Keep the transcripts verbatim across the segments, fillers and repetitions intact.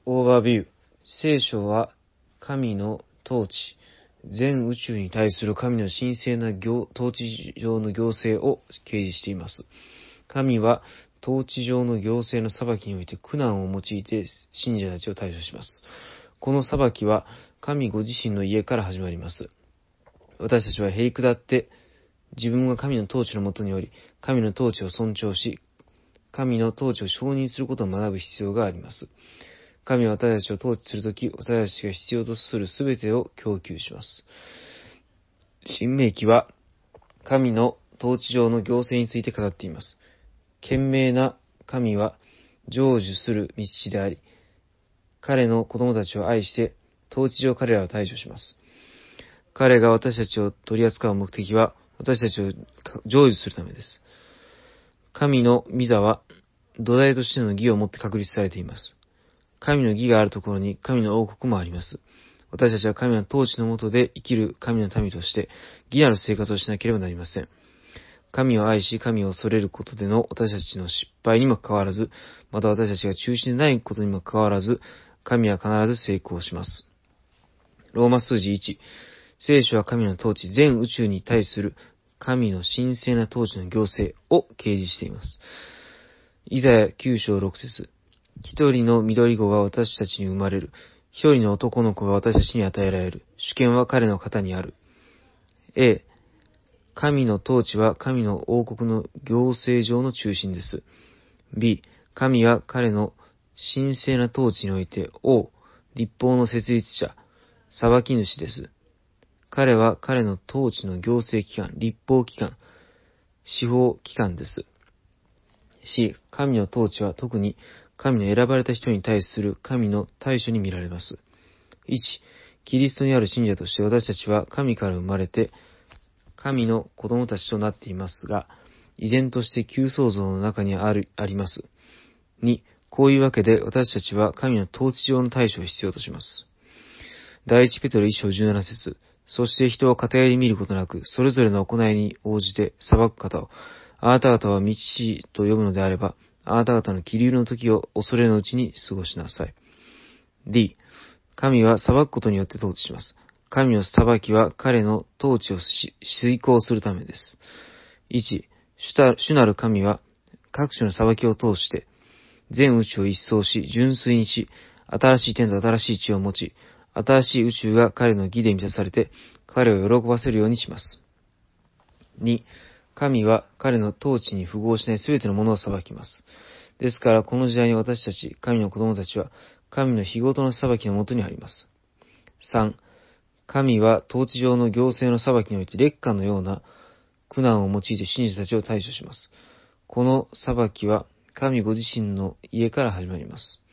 オーバービュー。聖書は神の統治、全宇宙に対する神の神聖な統治上の行政を掲示しています。神は統治上の行政の裁きにおいて苦難を用いて信者たちを対処します。この裁きは神ご自身の家から始まります。私たちはへりくだって自分が神の統治のもとにおり、神の統治を尊重し、神の統治を承認することを学ぶ必要があります。神は私たちを統治するとき、私たちが必要とするすべてを供給します。申命記は神の統治上の行政について語っています。賢明な神は成就する道であり、彼の子供たちを愛して統治上彼らを対処します。彼が私たちを取り扱う目的は私たちを成就するためです。神の御座は土台としての義をもって確立されています。神の義があるところに神の王国もあります。私たちは神の統治の下で生きる神の民として義なる生活をしなければなりません。神を愛し神を恐れることでの私たちの失敗にもかかわらず、また私たちが中心でないことにもかかわらず、神は必ず成功します。ローマ数字いち、聖書は神の統治、全宇宙に対する神の神聖な統治の行政を掲示しています。イザヤきゅう章ろく節、一人の緑子が私たちに生まれる。一人の男の子が私たちに与えられる。主権は彼の肩にある。A、神の統治は神の王国の行政上の中心です。B、神は彼の神聖な統治において王、立法の設立者、裁き主です。彼は彼の統治の行政機関、立法機関、司法機関です。C、神の統治は特に神の選ばれた人に対する神の対処に見られます。いち、キリストにある信者として私たちは神から生まれて神の子供たちとなっていますが、依然として旧創造の中にある、あります。に、こういうわけで私たちは神の統治上の対処を必要とします。第一ペテロいち章じゅうなな節、そして人を偏り見ることなく、それぞれの行いに応じて裁く方を、あなた方は道師と呼ぶのであれば、あなた方の気流の時を恐れのうちに過ごしなさい。D、神は裁くことによって統治します。神の裁きは彼の統治を遂行するためです。いち、主なる神は各種の裁きを通して全宇宙を一掃し、純粋にし、新しい天と新しい地を持ち、新しい宇宙が彼の義で満たされて、彼を喜ばせるようにします。に、神は彼の統治に符合しないすべてのものを裁きます。ですから、この時代に私たち、神の子供たちは、神の日ごとの裁きのもとにあります。さん、神は統治上の行政の裁きにおいて烈火のような苦難を用いて信者たちを対処します。この裁きは神ご自身の家から始まります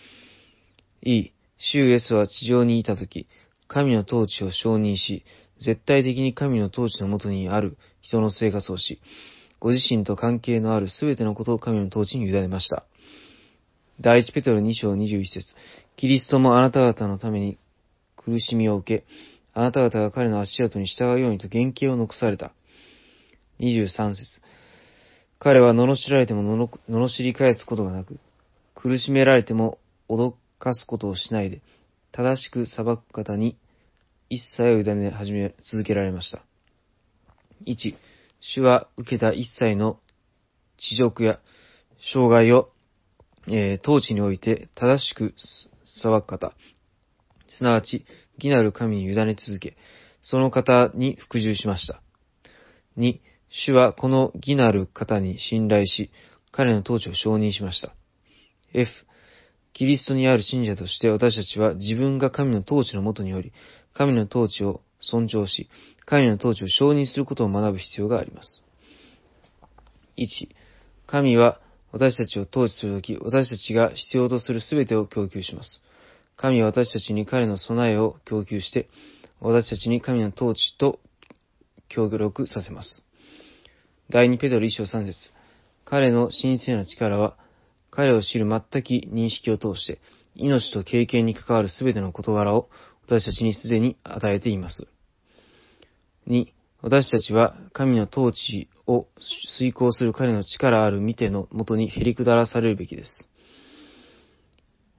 。E、主イエスは地上にいたとき、神の統治を承認し、絶対的に神の統治のもとにある人の生活をし、ご自身と関係のあるすべてのことを神の統治に委ねました。第一ペテロに章にじゅういち節、キリストもあなた方のために苦しみを受け、あなた方が彼の足跡に従うようにと原型を残された。にじゅうさん節、彼は罵られてものの罵り返すことがなく、苦しめられても脅かすことをしないで、正しく裁く方に一切を委ね始め続けられました。いち、主は受けた一切の恥辱や障害を、えー、統治において正しく裁く方、すなわち義なる神に委ね続け、その方に服従しました。に、主はこの義なる方に信頼し、彼の統治を承認しました。F、キリストにある信者として私たちは自分が神の統治のもとにより、神の統治を尊重し、神の統治を承認することを学ぶ必要があります。いち、神は私たちを統治するとき、私たちが必要とするすべてを供給します。神は私たちに彼の備えを供給して、私たちに神の統治と協力させます。第二ペテロいち章さん節、彼の神聖な力は、彼を知る全き認識を通して、命と経験に関わるすべての事柄を私たちにすでに与えています。に、私たちは神の統治を遂行する彼の力ある御手のもとにへりくだらされるべきです。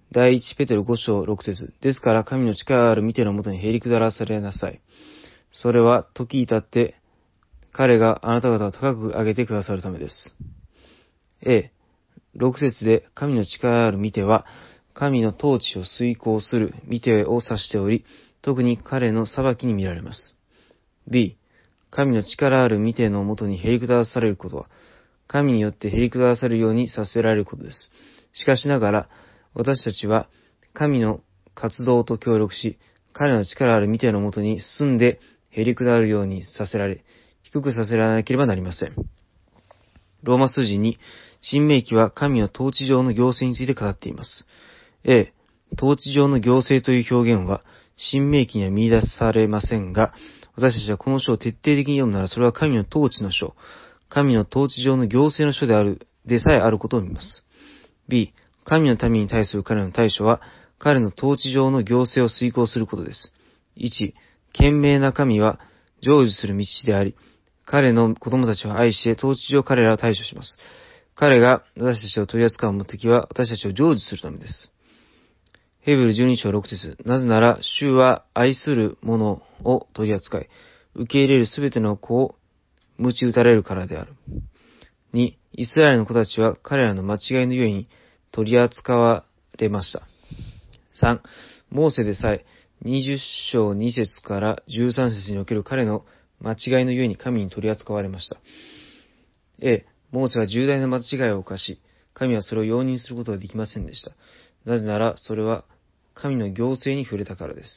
第一ペテロご章ろく節。ですから神の力ある見てのもとにへり下らされなさい。それは時至って彼があなた方を高く上げてくださるためです。A、ろく節で神の力ある見ては、神の統治を遂行する見てを指しており、特に彼の裁きに見られます。B、神の力ある見てのもとにへり下らされることは、神によってへり下らされるようにさせられることです。しかしながら、私たちは神の活動と協力し、彼の力ある見てのもとに進んでへり下るようにさせられ、低くさせられなければなりません。ローマ数字に、新明記は神の統治上の行政について語っています。A、統治上の行政という表現は、新明記には見出されませんが、私たちはこの書を徹底的に読むなら、それは神の統治の書、神の統治上の行政の書である、でさえあることを見ます。B、神の民に対する彼の対処は、彼の統治上の行政を遂行することです。いち、賢明な神は成就する道であり、彼の子供たちを愛して統治上彼らを対処します。彼が私たちを取り扱う目的は私たちを成就するためです。ヘブルじゅうに章ろく節。なぜなら、主は愛する者を取り扱い、受け入れるすべての子を鞭打たれるからである。に、イスラエルの子たちは彼らの間違いのゆえに取り扱われました。さん、モーセでさえにじゅう章に節からじゅうさん節における彼の間違いのゆえに神に取り扱われました。A、モーセは重大な間違いを犯し、神はそれを容認することができませんでした。なぜなら、それは神の行政に触れたからです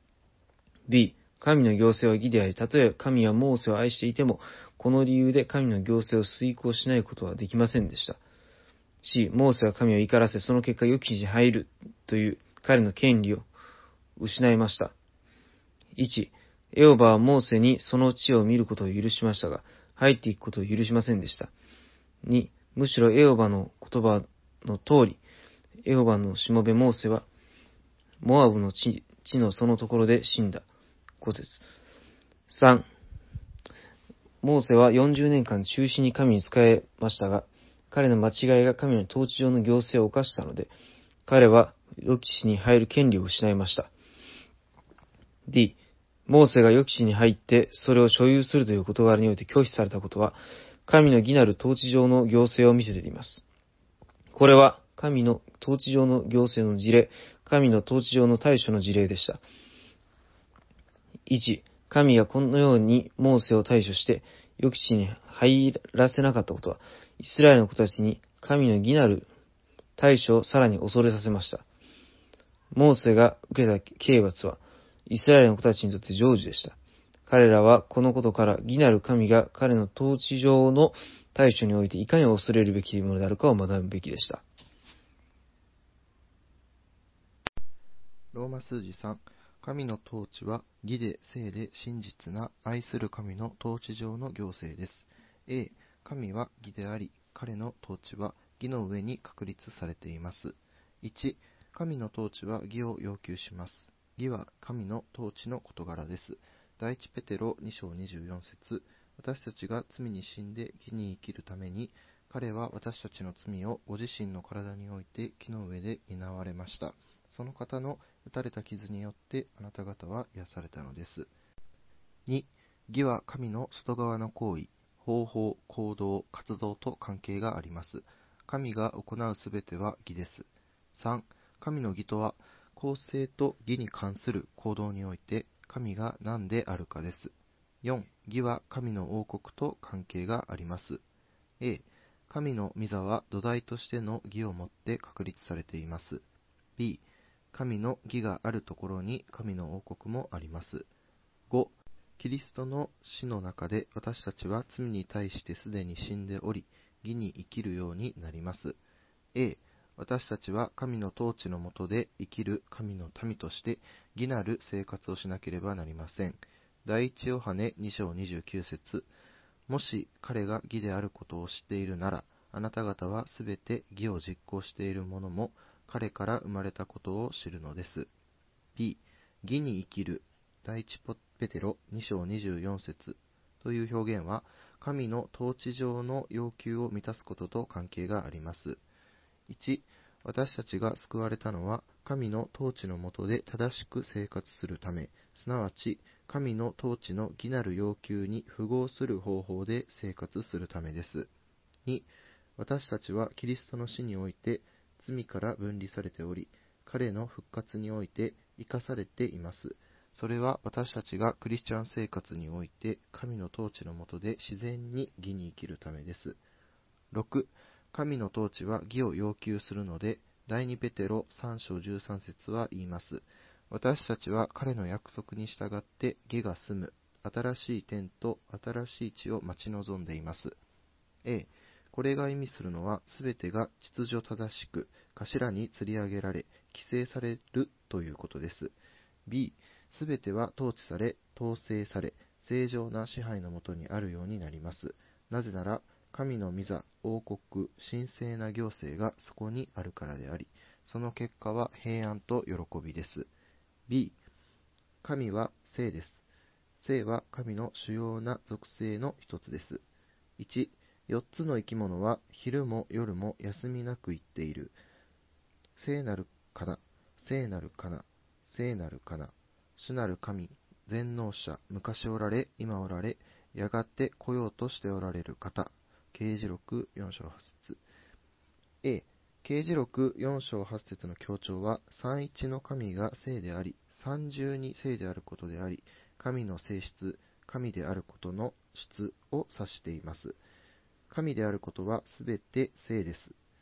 。B、神の行政は義であり、たとえ神はモーセを愛していても、この理由で神の行政を遂行しないことはできませんでした。C、モーセは神を怒らせ、その結果良き地に入るという彼の権利を失いました。いち、エホバはモーセにその地を見ることを許しましたが、入っていくことを許しませんでした。に、むしろエホバの言葉の通り、エホバのしもべモーセは、モアブの地、地のそのところで死んだ。ご節。さん、モーセはよんじゅうねんかん中止に神に仕えましたが、彼の間違いが神の統治上の行政を犯したので、彼は良き地に入る権利を失いました。D、モーセが良き地に入ってそれを所有するという事柄において拒否されたことは、神の義なる統治上の行政を見せています。これは神の統治上の行政の事例、神の統治上の対処の事例でした。いち、神がこのようにモーセを対処して良き地に入らせなかったことは、イスラエルの子たちに神の義なる対処をさらに恐れさせました。モーセが受けた刑罰は、イスラエルの子たちにとって成就でした。彼らはこのことから義なる神が彼の統治上の対処においていかに恐れるべきものであるかを学ぶべきでした。 ローマ数字さん、神の統治は義で聖で真実な愛する神の統治上の行政です。A、神は義であり、彼の統治は義の上に確立されています。いち、神の統治は義を要求します。義は神の統治の事柄です。第一ペテロに章にじゅうよん節。私たちが罪に死んで義に生きるために、彼は私たちの罪をご自身の体において木の上で担われました。その方の打たれた傷によってあなた方は癒されたのです。に、義は神の外側の行為、方法、行動、活動と関係があります。神が行うすべては義です。さん、神の義とは、公正と義に関する行動において神が何であるかです。よん、義は神の王国と関係があります。A、神の御座は土台としての義をもって確立されています。B、神の義があるところに神の王国もあります。ご、キリストの死の中で私たちは罪に対してすでに死んでおり、義に生きるようになります。A、私たちは神の統治の下で生きる神の民として義なる生活をしなければなりません。第一ヨハネに章にじゅうきゅう節。もし彼が義であることを知っているなら、あなた方はすべて義を実行している者も彼から生まれたことを知るのです。B、義に生きる第一ペテロに章にじゅうよん節という表現は、神の統治上の要求を満たすことと関係があります。いち、 私たちが救われたのは、神の統治の下で正しく生活するため、すなわち、神の統治の義なる要求に符合する方法で生活するためです。に、私たちはキリストの死において罪から分離されており、彼の復活において生かされています。それは私たちがクリスチャン生活において神の統治の下で自然に義に生きるためです。ろく、神の統治は義を要求するので、第二ペテロさん章じゅうさん節は言います。私たちは彼の約束に従って義が住む新しい天と新しい地を待ち望んでいます。A、これが意味するのは、すべてが秩序正しく、頭に吊り上げられ、規制されるということです。B、すべては統治され、統制され、正常な支配のもとにあるようになります。なぜなら、神の御座、王国、神聖な行政がそこにあるからであり、その結果は平安と喜びです。B、神は聖です。聖は神の主要な属性の一つです。いち、よっつの生き物は昼も夜も休みなく言っている。聖なるかな、聖なるかな、聖なるかな。主なる神、全能者、昔おられ、今おられ、やがて来ようとしておられる方。啓示録よん章はち節。A、啓示録よん章はち節の強調は、三一の神が聖であり、三重に聖であることであり、神の性質、神であることの質を指しています。神であることはすべて聖です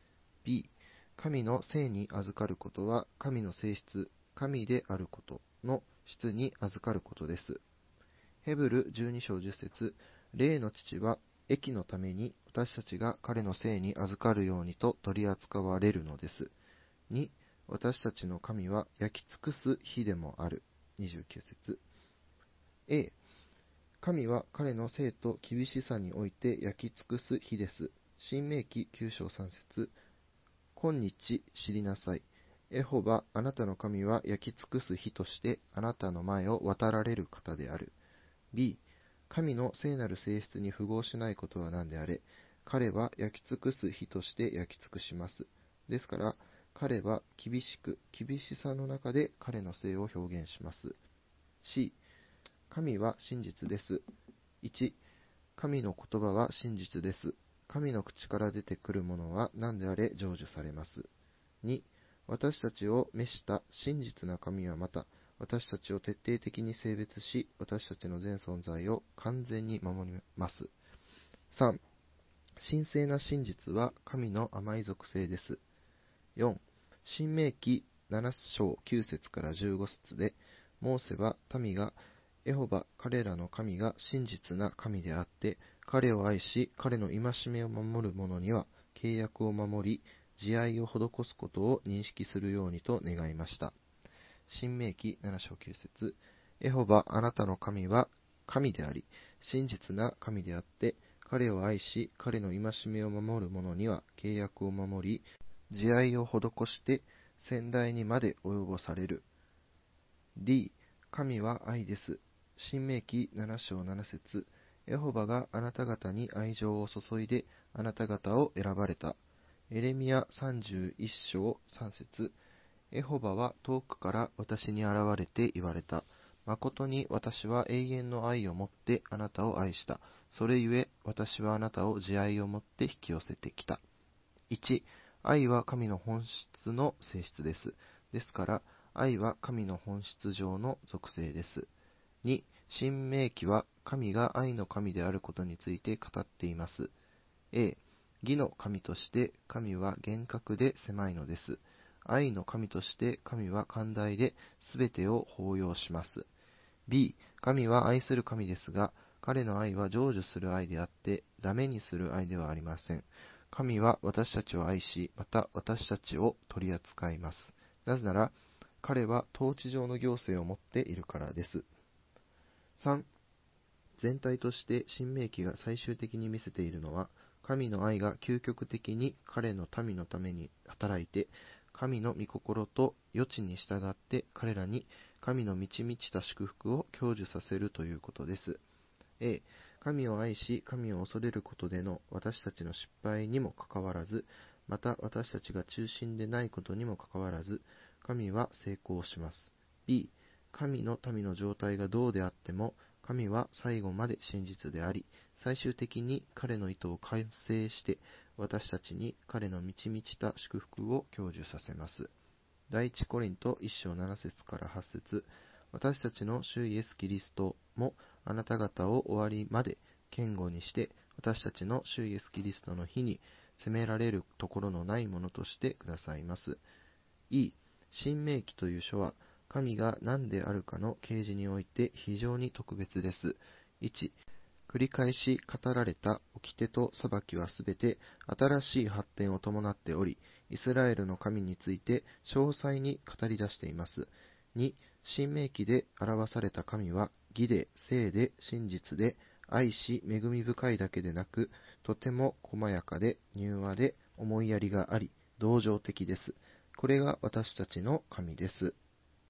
。B、神の聖に預かることは神の性質、神であることの質に預かることです。ヘブルじゅうに章じゅっ節、霊の父は益のために私たちが彼の聖に預かるようにと取り扱われるのです。に、私たちの神は焼き尽くす火でもある。にじゅうきゅう節。A、神は彼の聖と厳しさにおいて焼き尽くす火です。新明記きゅう章さん節。今日知りなさい。エホバ、あなたの神は焼き尽くす火としてあなたの前を渡られる方である。B、神の聖なる性質に符合しないことは何であれ、彼は焼き尽くす火として焼き尽くします。ですから、彼は厳しく、厳しさの中で彼の聖を表現します。C、神は真実です。いち、神の言葉は真実です。神の口から出てくるものは何であれ成就されます。に、私たちを召した真実な神はまた、私たちを徹底的に性別し、私たちの全存在を完全に守ります。さん、神聖な真実は神の甘い属性です。よん、新明記なな章きゅう節からじゅうご節で、モーセは民がエホバ、彼らの神が真実な神であって、彼を愛し、彼の戒めを守る者には契約を守り、慈愛を施すことを認識するようにと願いました。新明記なな章きゅう節。エホバ、あなたの神は神であり、真実な神であって、彼を愛し、彼の戒めを守る者には契約を守り、慈愛を施して先代にまで及ぼされる。D、神は愛です。新明記なな章なな節。エホバがあなた方に愛情を注いであなた方を選ばれた。エレミヤさんじゅういち章さん節。エホバは遠くから私に現れて言われた。誠に私は永遠の愛をもってあなたを愛した。それゆえ私はあなたを慈愛をもって引き寄せてきた。いち、愛は神の本質の性質です。ですから、愛は神の本質上の属性です。に、新明記は神が愛の神であることについて語っています。A、義の神として神は厳格で狭いのです。愛の神として神は寛大で全てを包容します。B、神は愛する神ですが、彼の愛は成就する愛であって、ダメにする愛ではありません。神は私たちを愛し、また私たちを取り扱います。なぜなら、彼は統治上の行政を持っているからです。さん、全体として新明記が最終的に見せているのは、神の愛が究極的に彼の民のために働いて、神の御心と余地に従って彼らに神の満ち満ちた祝福を享受させるということです。A、神を愛し、神を恐れることでの私たちの失敗にもかかわらず、 また私たちが中心でないことにもかかわらず、神は成功します。B、神の民の状態がどうであっても、神は最後まで真実であり、最終的に彼の意図を完成して、私たちに彼の満ち満ちた祝福を享受させます。第一コリントいっ章なな節からはち節、私たちの主イエス・キリストもあなた方を終わりまで堅固にして、私たちの主イエス・キリストの日に責められるところのないものとしてくださいます。E、新明記という書は、神が何であるかの啓示において非常に特別です。いち、繰り返し語られた掟と裁きはすべて新しい発展を伴っており、イスラエルの神について詳細に語り出しています。に、新明記で表された神は義で、聖で、真実で、愛し、恵み深いだけでなく、とても細やかで、柔和で、思いやりがあり、同情的です。これが私たちの神です。